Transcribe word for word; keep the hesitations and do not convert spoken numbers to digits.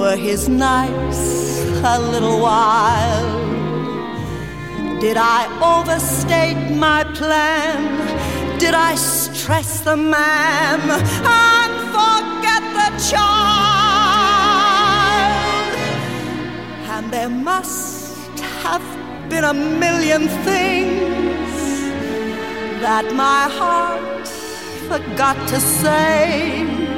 were his nights a little while? Did I overstate my plan? Did I stress the man and forget the child? And there must have been a million things that my heart forgot to say.